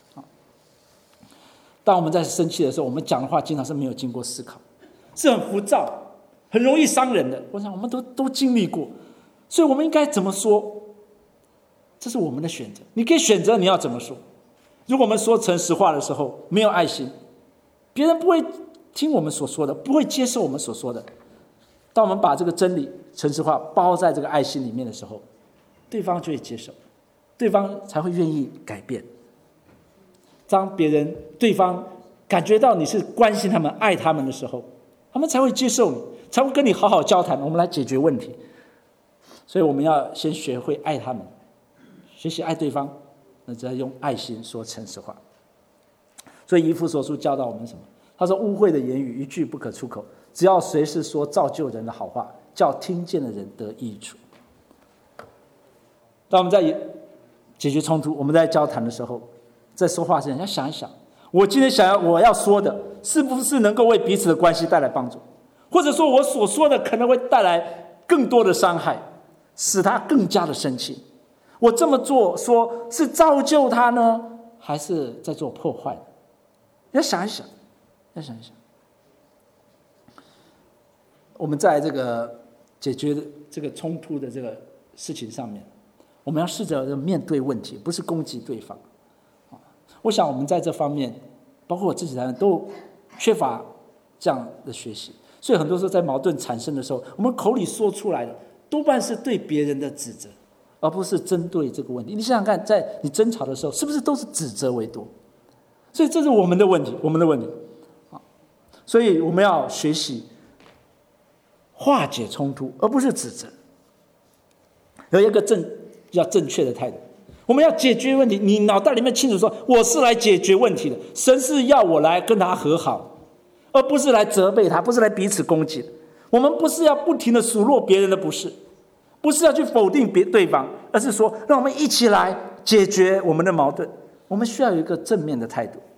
当我们在生气的时候，我们讲的话经常是没有经过思考，是很浮躁，很容易伤人的。我想我们都经历过，所以我们应该怎么说？这是我们的选择。你可以选择你要怎么说。如果我们说诚实话的时候没有爱心，别人不会听我们所说的，不会接受我们所说的。当我们把这个真理诚实话包在这个爱心里面的时候，对方就会接受，对方才会愿意改变。当对方感觉到你是关心他们爱他们的时候，他们才会接受你，才会跟你好好交谈，我们来解决问题。所以我们要先学会爱他们，学习爱对方，那再用爱心说诚实话。所以以弗所书教导我们什么？他说污秽的言语一句不可出口，只要随时说造就人的好话，叫听见的人得益处。当我们在解决冲突，我们在交谈的时候，在说话之前要想一想，我今天我要说的是不是能够为彼此的关系带来帮助，或者说我所说的可能会带来更多的伤害，使他更加的生气。我这么做说是造就他呢，还是在做破坏？要想一想，要想一想。我们在这个解决这个冲突的这个事情上面，我们要试着面对问题，不是攻击对方。我想我们在这方面，包括我自己都缺乏这样的学习，所以很多时候在矛盾产生的时候，我们口里说出来的多半是对别人的指责，而不是针对这个问题。你想想看，在你争吵的时候，是不是都是指责为多？所以这是我们的问题，我们的问题。所以我们要学习化解冲突，而不是指责，有一个要正确的态度。我们要解决问题，你脑袋里面清楚说，我是来解决问题的，神是要我来跟他和好，而不是来责备他，不是来彼此攻击的。我们不是要不停的数落别人的不是，不是要去否定对方，而是说让我们一起来解决我们的矛盾。我们需要有一个正面的态度。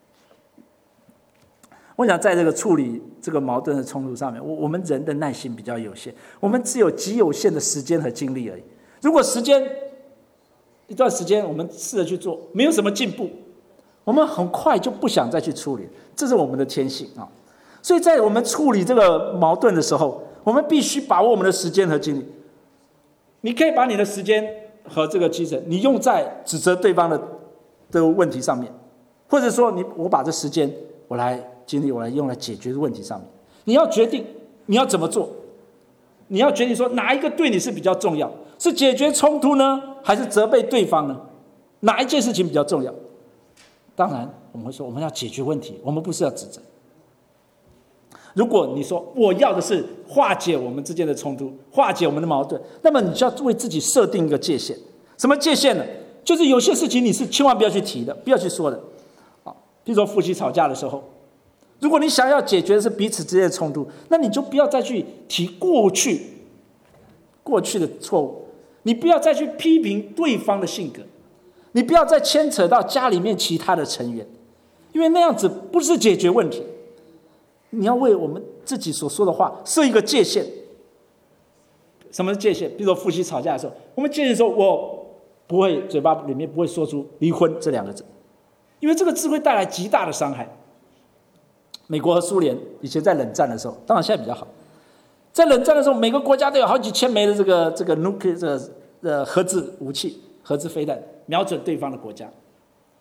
我想在这个处理这个矛盾的冲突上面，我们人的耐心比较有限，我们只有极有限的时间和精力而已。如果一段时间我们试着去做，没有什么进步，我们很快就不想再去处理，这是我们的天性啊。所以在我们处理这个矛盾的时候，我们必须把握我们的时间和精力。你可以把你的时间和这个精神，你用在指责对方的问题上面，或者说我把这时间我来用来解决问题上面。你要决定你要怎么做，你要决定说哪一个对你是比较重要，是解决冲突呢，还是责备对方呢？哪一件事情比较重要？当然我们会说我们要解决问题，我们不是要指责。如果你说我要的是化解我们之间的冲突，化解我们的矛盾，那么你就要为自己设定一个界限。什么界限呢？就是有些事情你是千万不要去提的，不要去说的。比如说夫妻吵架的时候，如果你想要解决的是彼此之间的冲突，那你就不要再去提过去的错误，你不要再去批评对方的性格，你不要再牵扯到家里面其他的成员，因为那样子不是解决问题。你要为我们自己所说的话设一个界限。什么是界限？比如说夫妻吵架的时候，我们界限说，我不会嘴巴里面不会说出离婚这两个字，因为这个字会带来极大的伤害。美国和苏联以前在冷战的时候，当然现在比较好，在冷战的时候，每个国家都有好几千枚的这个 nuclear 核子武器、核子飞弹瞄准对方的国家。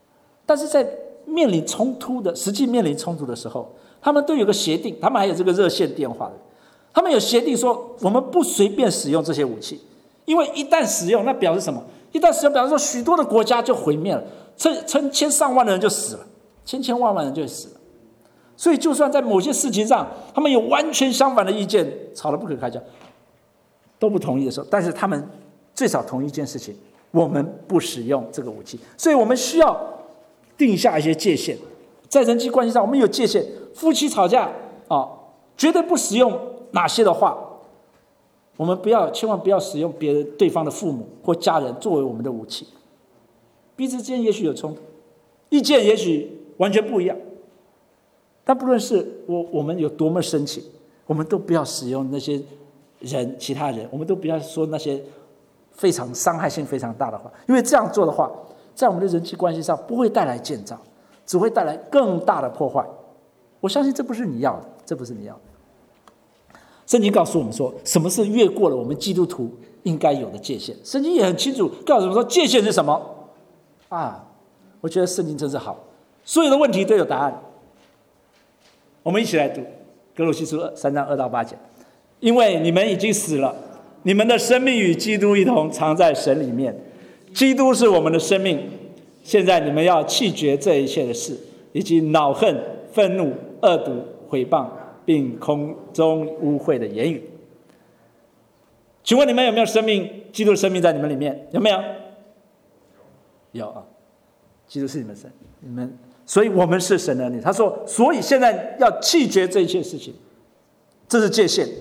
但是在实际面临冲突的时候，他们都有个协定，他们还有这个热线电话的，他们有协定说我们不随便使用这些武器，因为一旦使用，那表示什么？一旦使用表示说许多的国家就毁灭了，成千上万的人就死了，千万人就死了。所以就算在某些事情上他们有完全相反的意见，吵得不可开交，都不同意的时候，但是他们最少同意一件事情，我们不使用这个武器。所以我们需要定下一些界限，在人际关系上我们有界限，夫妻吵架绝对不使用哪些的话，我们千万不要使用对方的父母或家人作为我们的武器。彼此之间也许有冲突，意见也许完全不一样，但不论是我们有多么生气，我们都不要使用那些其他人，我们都不要说那些非常伤害性非常大的话，因为这样做的话，在我们的人际关系上不会带来建造，只会带来更大的破坏。我相信这不是你要的，这不是你要的。圣经告诉我们说，什么是越过了我们基督徒应该有的界限？圣经也很清楚告诉我们说，界限是什么我觉得圣经真是好，所有的问题都有答案。我们一起来读歌罗西书3章2到8节。因为你们已经死了，你们的生命与基督一同藏在神里面，基督是我们的生命。现在你们要弃绝这一切的事，以及恼恨、愤怒、恶毒、毁谤，并空中污秽的言语。请问你们有没有基督的生命在你们里面？有没有？有基督是你们神，所以我们是神的儿女。他说，所以现在要弃绝这一切事情，这是界限。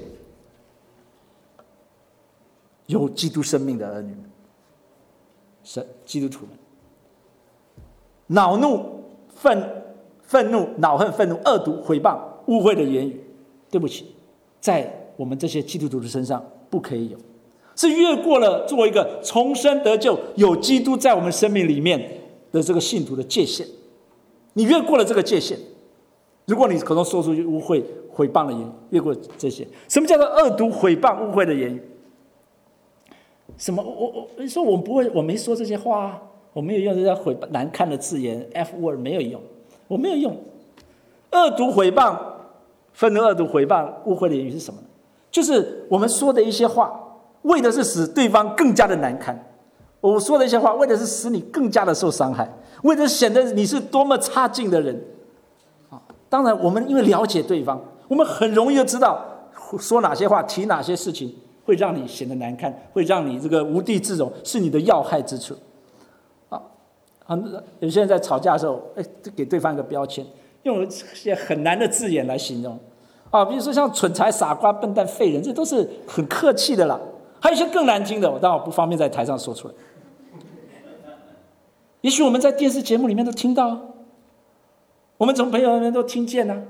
有基督生命的儿女们，基督徒们，恼怒、愤怒、恼恨、愤怒、恶毒、毁谤、污秽的言语，对不起，在我们这些基督徒的身上不可以有，是越过了作为一个重生得救、有基督在我们生命里面的这个信徒的界限。你越过了这个界限，如果你口中说出去污秽、毁谤的言语，越过这些。什么叫做恶毒、毁谤、污秽的言语？什么？你说我不会，我没说这些话我没有用这些难看的字眼 F word 没有用，我没有用。恶毒、毁谤、愤怒、恶毒、毁谤、污秽的言语是什么呢？就是我们说的一些话，为的是使对方更加的难堪。我说的一些话，为的是使你更加的受伤害，为的是显得你是多么差劲的人。当然，我们因为了解对方，我们很容易就知道说哪些话，提哪些事情会让你显得难看，会让你这个无地自容，是你的要害之处。有些人在吵架的时候，给对方一个标签，用一些很难的字眼来形容比如说像蠢材、傻瓜、笨蛋、废人，这都是很客气的啦。还有一些更难听的，当然我不方便在台上说出来。也许我们在电视节目里面都听到，我们从朋友那边都听见了，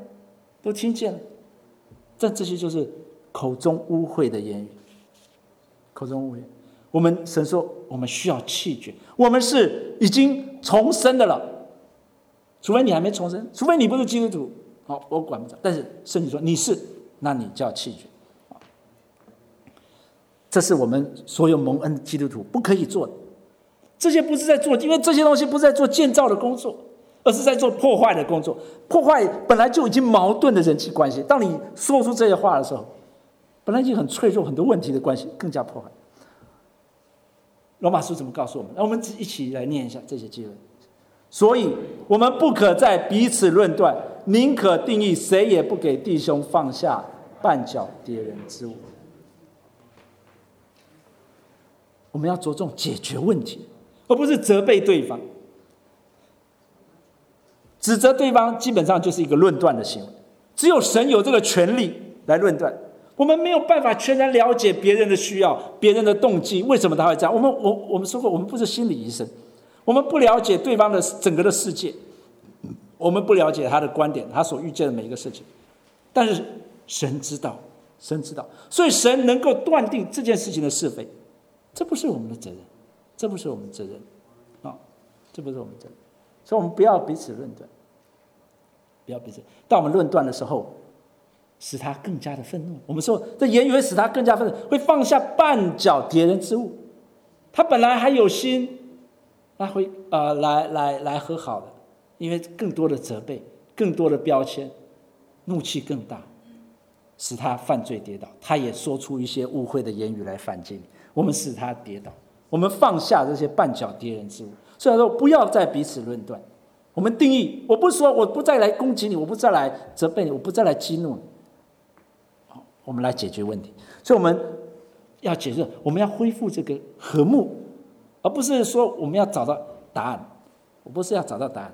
这些就是口中污秽的言语，口中污秽。神说我们需要弃绝，我们是已经重生的了，除非你还没重生，除非你不是基督徒，我管不着。但是圣经说你是，那你就要弃绝。这是我们所有蒙恩的基督徒不可以做的。这些不是在做，因为这些东西不是在做建造的工作，而是在做破坏的工作。破坏本来就已经矛盾的人际关系，当你说出这些话的时候，本来已经很脆弱、很多问题的关系更加破坏。罗马书怎么告诉我们？让我们一起来念一下这些经文。所以我们不可再彼此论断，宁可定义谁也不给弟兄放下绊脚跌人之物。我们要着重解决问题，而不是责备对方。指责对方基本上就是一个论断的行为，只有神有这个权利来论断。我们没有办法全然了解别人的需要、别人的动机，为什么他会这样。我们说过，我们不是心理医生，我们不了解对方的整个的世界，我们不了解他的观点，他所遇见的每一个事情。但是神知道，所以神能够断定这件事情的是非。这不是我们的责任，这不是我们的责任这不是我们的责任。所以我们不要彼此论断，不要彼此。当我们论断的时候，使他更加的愤怒。我们说这言语会使他更加愤怒，会放下绊脚跌人之物。他本来还有心，他会来和好的， 因为更多的责备，更多的标签，怒气更大，使他犯罪跌倒。他也说出一些污秽的言语来反击你，我们使他跌倒。我们放下这些绊脚跌人之物，所以说不要再彼此论断。我们定义，我不是说我不再来攻击你，我不再来责备你，我不再来激怒你。我们来解决问题。所以我们要解决，我们要恢复这个和睦，而不是说我们要找到答案。我不是要找到答案。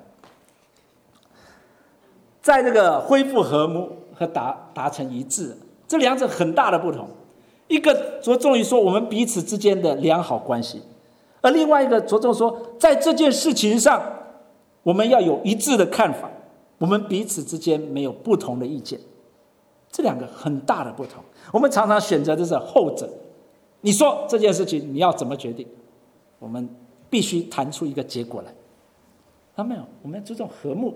在这个恢复和睦和达成一致，这两者很大的不同。一个着重于说我们彼此之间的良好关系，而另外一个着重说在这件事情上我们要有一致的看法，我们彼此之间没有不同的意见。这两个很大的不同。我们常常选择的是后者，你说这件事情你要怎么决定，我们必须谈出一个结果来。没有，我们要注重和睦。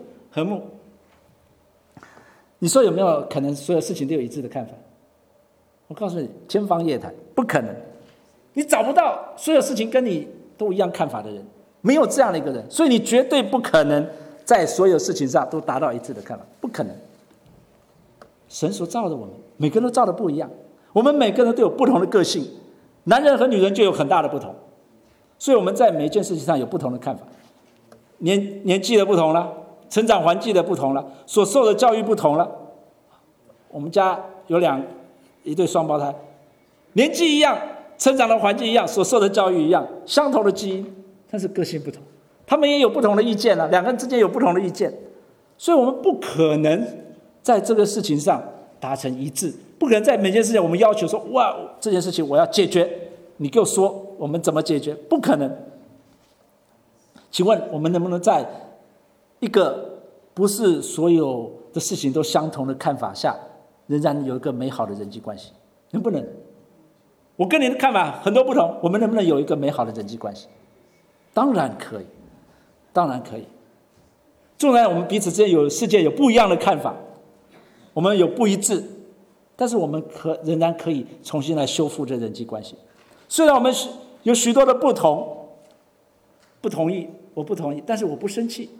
你说有没有可能所有事情都有一致的看法？我告诉你，天方夜谭，不可能。你找不到所有事情跟你都一样看法的人，没有这样的一个人，所以你绝对不可能在所有事情上都达到一致的看法，不可能。神所造的我们，每个人都造的不一样，我们每个人都有不同的个性，男人和女人就有很大的不同，所以我们在每一件事情上有不同的看法。年纪的不同了，成长环境的不同了，所受的教育不同了。我们家有一对双胞胎，年纪一样，成长的环境一样，所受的教育一样，相同的基因，但是个性不同，他们也有不同的意见了，两个人之间有不同的意见，所以我们不可能在这个事情上达成一致，不可能在每件事情我们要求说，哇，这件事情我要解决，你给我说我们怎么解决，不可能。请问我们能不能在一个不是所有的事情都相同的看法下，仍然有一个美好的人际关系？能不能？我跟你的看法很多不同，我们能不能有一个美好的人际关系？当然可以，当然可以。纵然我们彼此之间有世界有不一样的看法，我们有不一致，但是我们仍然可以重新来修复这人际关系。虽然我们有许多的不同意，我不同意，但是我不生气，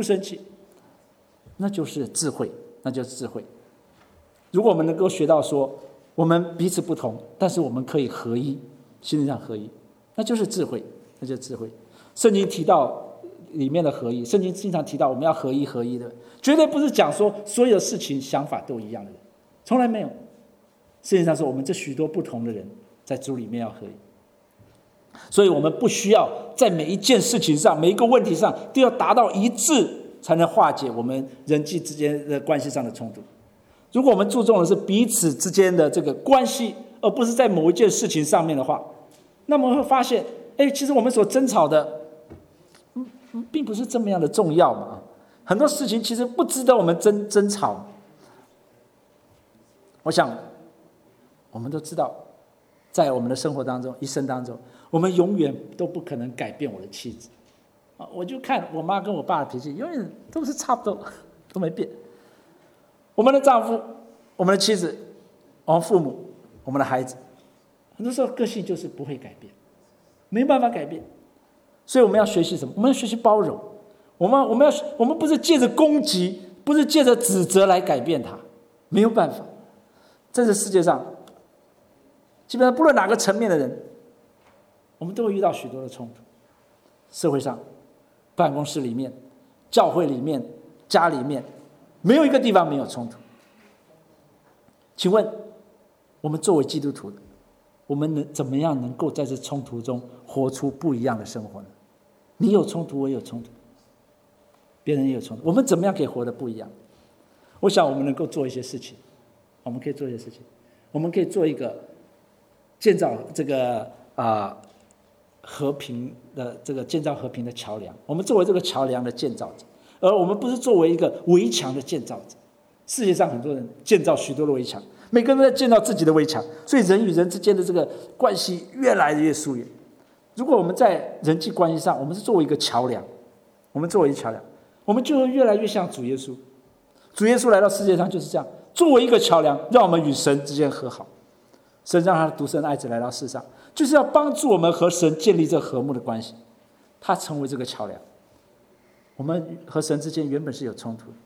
那就是智慧，如果我们能够学到说，我们彼此不同，但是我们可以合一，心灵上合一，那就是智慧。圣经提到里面的合一，圣经经常提到我们要合一的，绝对不是讲说所有事情想法都一样的人，从来没有。圣经上说我们这许多不同的人在主里面要合一，所以我们不需要在每一件事情上，每一个问题上都要达到一致，才能化解我们人际之间的关系上的冲突。如果我们注重的是彼此之间的这个关系，而不是在某一件事情上面的话，那么会发现，其实我们所争吵的并不是这么样的重要嘛。很多事情其实不值得我们争吵。我想我们都知道，在我们的生活当中，一生当中，我们永远都不可能改变我的妻子。我就看我妈跟我爸的脾气永远都是差不多，都没变。我们的丈夫，我们的妻子，我们父母，我们的孩子，很多时候个性就是不会改变，没办法改变。所以我们要学习什么？我们要学习包容。我们不是借着攻击，不是借着指责来改变他，没有办法。在这世界上，基本上不论哪个层面的人，我们都会遇到许多的冲突。社会上、办公室里面、教会里面、家里面，没有一个地方没有冲突。请问我们作为基督徒的，我们怎么样能够在这冲突中活出不一样的生活呢？你有冲突，我也有冲突，别人也有冲突，我们怎么样可以活得不一样？我想我们能够做一些事情，我们可以做一个建造这个和平的建造和平的桥梁。我们作为这个桥梁的建造者，而我们不是作为一个围墙的建造者。世界上很多人建造许多的围墙，每个人都在建造自己的围墙，所以人与人之间的这个关系越来越疏远。如果我们在人际关系上，我们是作为一个桥梁，我们就会越来越像主耶稣。主耶稣来到世界上就是这样，作为一个桥梁，让我们与神之间和好。神让他的独生爱子来到世上，就是要帮助我们和神建立这和睦的关系。他成为这个桥梁。 我们和神之间原本是有冲突的，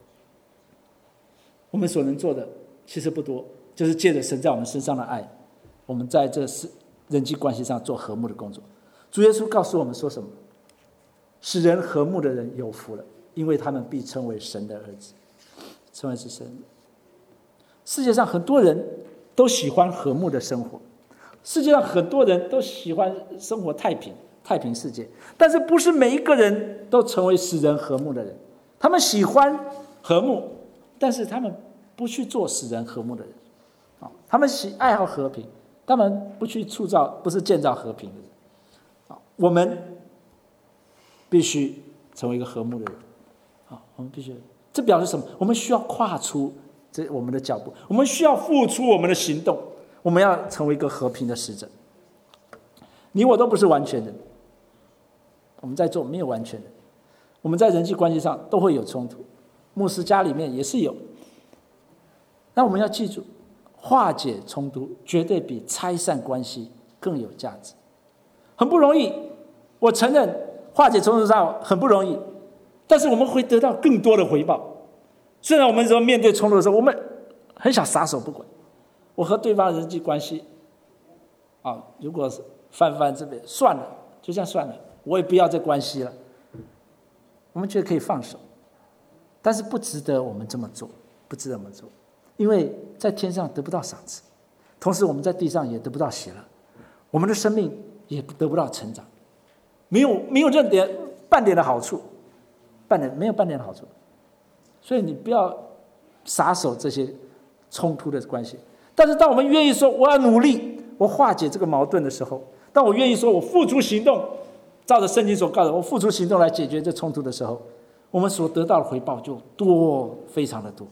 我们所能做的其实不多，就是借着神在我们身上的爱，我们在这人际关系上做和睦的工作。主耶稣告诉我们说什么？使人和睦的人有福了，因为他们必称为神的儿子，称为是神。世界上很多人都喜欢和睦的生活，世界上很多人都喜欢生活太平世界，但是不是每一个人都成为使人和睦的人。他们喜欢和睦，但是他们不去做使人和睦的人。他们爱好和平，他们不去不是建造和平的人。我们必须成为一个和睦的人。我们必须，这表示什么？我们需要跨出我们的脚步，我们需要付出我们的行动，我们要成为一个和平的使者。你我都不是完全人，我们在座没有完全人，我们在人际关系上都会有冲突，牧师家里面也是有。那我们要记住，化解冲突绝对比拆散关系更有价值。很不容易，我承认化解冲突上很不容易，但是我们会得到更多的回报。虽然我们面对冲突的时候，我们很想撒手不管，我和对方的人际关系如果泛这边算了，就这样算了，我也不要这关系了，我们觉得可以放手，但是不值得我们这么做，不值得我们做，因为在天上得不到赏赐，同时我们在地上也得不到喜乐，我们的生命也得不到成长，没有半点的好处，没有半点的好处。所以你不要撒手这些冲突的关系。但是当我们愿意说我要努力，我化解这个矛盾的时候，当我愿意说我付出行动，照着圣经所告的，我付出行动来解决这冲突的时候，我们所得到的回报就多，非常的多。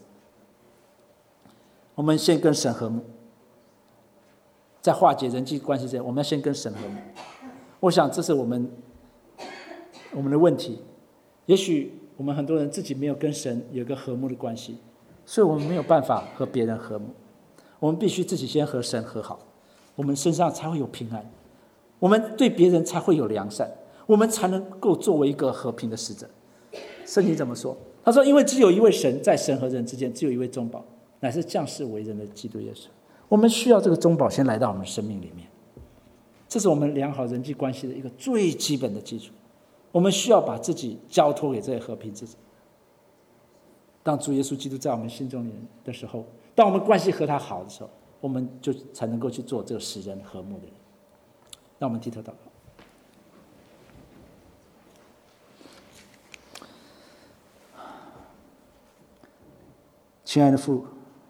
我们先跟神和睦，在化解人际关系之前，我们要先跟神和睦。我想这是我们的问题。也许我们很多人自己没有跟神有一个和睦的关系，所以我们没有办法和别人和睦。我们必须自己先和神和好，我们身上才会有平安，我们对别人才会有良善，我们才能够作为一个和平的使者。圣经怎么说？他说，因为只有一位神，在神和人之间只有一位中保，乃是降世为人的基督耶稣。我们需要这个中保先来到我们生命里面，这是我们良好人际关系的一个最基本的基础。我们需要把自己交托给这个和平之子。当主耶稣基督在我们心中的时候，当我们关系和他好的时候，我们就才能够去做这个使人和睦的人。让我们低头祷告。亲爱的父，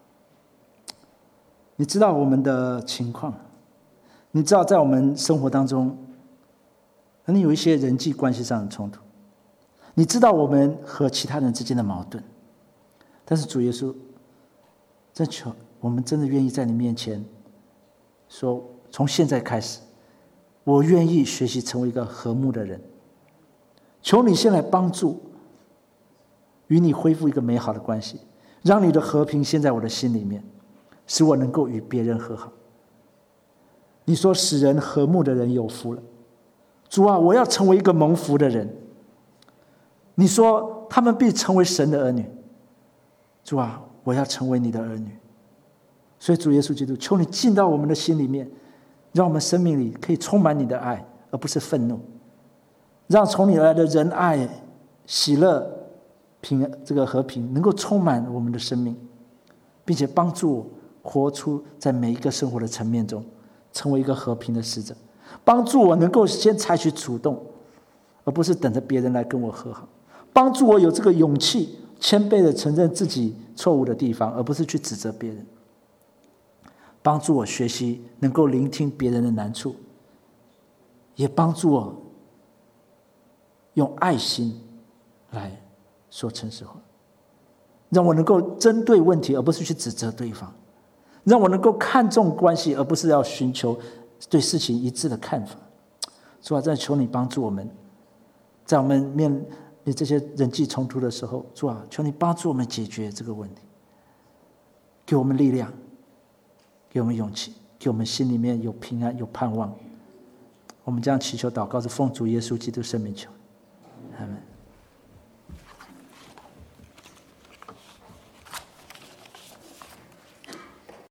你知道我们的情况，你知道在我们生活当中可能有一些人际关系上的冲突，你知道我们和其他人之间的矛盾，但是主耶稣，真求我们真的愿意在你面前说，从现在开始，我愿意学习成为一个和睦的人。求你先来帮助，与你恢复一个美好的关系，让你的和平先在我的心里面，使我能够与别人和好。你说使人和睦的人有福了，主啊，我要成为一个蒙福的人。你说他们必成为神的儿女，主啊，我要成为你的儿女。所以主耶稣基督，求你进到我们的心里面，让我们生命里可以充满你的爱，而不是愤怒，让从你而来的仁爱、喜乐、这个和平能够充满我们的生命，并且帮助我活出在每一个生活的层面中，成为一个和平的使者，帮助我能够先采取主动，而不是等着别人来跟我和好，帮助我有这个勇气，谦卑的承认自己错误的地方，而不是去指责别人，帮助我学习能够聆听别人的难处，也帮助我用爱心来说诚实话，让我能够针对问题，而不是去指责对方，让我能够看重关系，而不是要寻求对事情一致的看法。主啊，在求你帮助我们，在我们面临这些人际冲突的时候，主啊，求你帮助我们解决这个问题，给我们力量，给我们勇气，给我们心里面有平安有盼望。我们将祈求祷告是奉主耶稣基督圣名求，阿们。